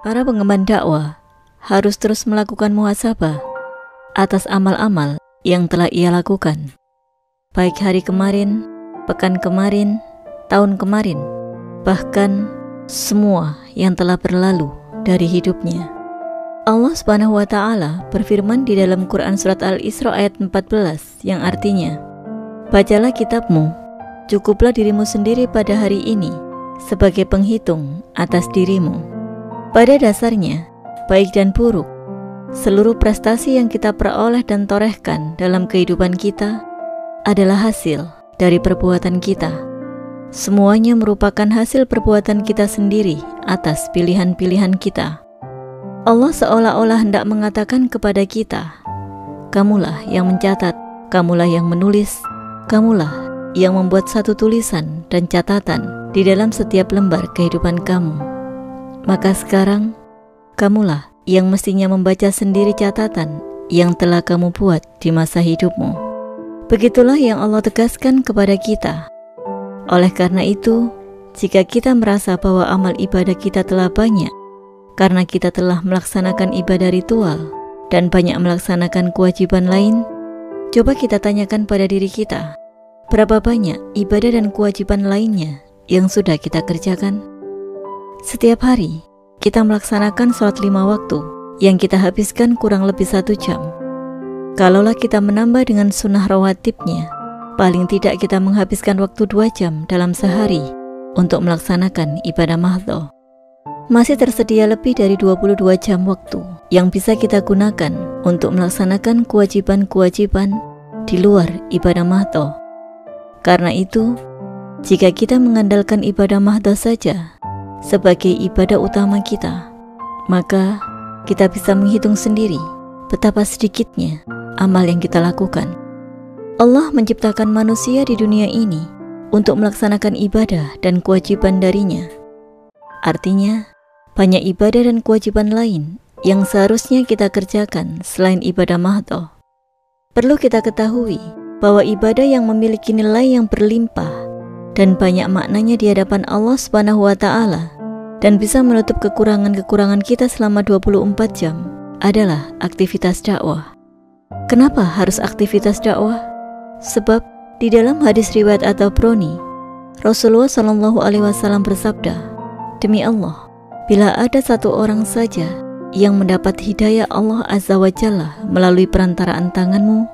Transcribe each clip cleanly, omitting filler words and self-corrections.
Para pengemban dakwah harus terus melakukan muhasabah atas amal-amal yang telah ia lakukan, baik hari kemarin, pekan kemarin, tahun kemarin, bahkan semua yang telah berlalu dari hidupnya. Allah Subhanahu wa Ta'ala berfirman di dalam Quran Surat Al-Isra ayat 14 yang artinya, "Bacalah kitabmu, cukuplah dirimu sendiri pada hari ini sebagai penghitung atas dirimu." Pada dasarnya, baik dan buruk, seluruh prestasi yang kita peroleh dan torehkan dalam kehidupan kita adalah hasil dari perbuatan kita. Semuanya merupakan hasil perbuatan kita sendiri atas pilihan-pilihan kita. Allah seolah-olah hendak mengatakan kepada kita, "Kamulah yang mencatat, kamulah yang menulis, kamulah yang membuat satu tulisan dan catatan di dalam setiap lembar kehidupan kamu. Maka sekarang, kamulah yang mestinya membaca sendiri catatan yang telah kamu buat di masa hidupmu." Begitulah yang Allah tegaskan kepada kita. Oleh karena itu, jika kita merasa bahwa amal ibadah kita telah banyak, karena kita telah melaksanakan ibadah ritual dan banyak melaksanakan kewajiban lain, coba kita tanyakan pada diri kita, berapa banyak ibadah dan kewajiban lainnya yang sudah kita kerjakan? Setiap hari, kita melaksanakan sholat 5 waktu yang kita habiskan kurang lebih 1 jam. Kalaulah kita menambah dengan sunnah rawatibnya, paling tidak kita menghabiskan waktu 2 jam dalam sehari untuk melaksanakan ibadah mahdhah. Masih tersedia lebih dari 22 jam waktu yang bisa kita gunakan untuk melaksanakan kewajiban-kewajiban di luar ibadah mahdhah. Karena itu, jika kita mengandalkan ibadah mahdhah saja sebagai ibadah utama kita, maka kita bisa menghitung sendiri betapa sedikitnya amal yang kita lakukan. Allah menciptakan manusia di dunia ini untuk melaksanakan ibadah dan kewajiban darinya. Artinya, banyak ibadah dan kewajiban lain yang seharusnya kita kerjakan selain ibadah mahdhah. Perlu kita ketahui bahwa ibadah yang memiliki nilai yang berlimpah dan banyak maknanya di hadapan Allah Subhanahu wa Ta'ala dan bisa menutup kekurangan-kekurangan kita selama 24 jam adalah aktivitas dakwah. Kenapa harus aktivitas dakwah? Sebab di dalam hadis riwayat At-Tabrani, Rasulullah SAW bersabda, "Demi Allah, bila ada satu orang saja yang mendapat hidayah Allah Azza wa Jalla melalui perantaraan tanganmu,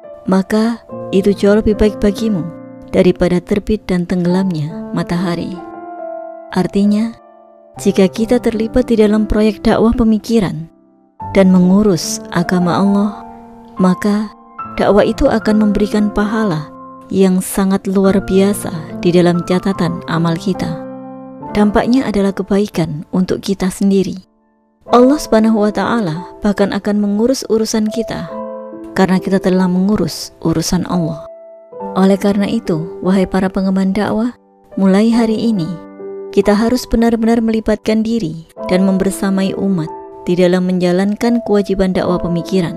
maka itu jauh lebih baik bagimu daripada terbit dan tenggelamnya matahari." Artinya, jika kita terlibat di dalam proyek dakwah pemikiran dan mengurus agama Allah, maka dakwah itu akan memberikan pahala yang sangat luar biasa di dalam catatan amal kita. Dampaknya adalah kebaikan untuk kita sendiri. Allah Subhanahu wa Ta'ala bahkan akan mengurus urusan kita karena kita telah mengurus urusan Allah. Oleh karena itu, wahai para pengemban dakwah, mulai hari ini kita harus benar-benar melibatkan diri dan membersamai umat di dalam menjalankan kewajiban dakwah pemikiran.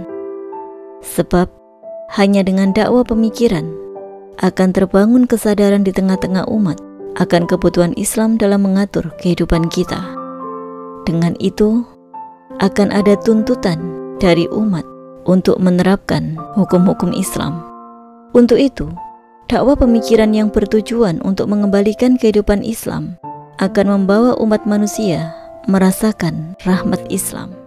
Sebab hanya dengan dakwah pemikiran akan terbangun kesadaran di tengah-tengah umat akan kebutuhan Islam dalam mengatur kehidupan kita. Dengan itu, akan ada tuntutan dari umat untuk menerapkan hukum-hukum Islam. Untuk itu, dakwah pemikiran yang bertujuan untuk mengembalikan kehidupan Islam akan membawa umat manusia merasakan rahmat Islam.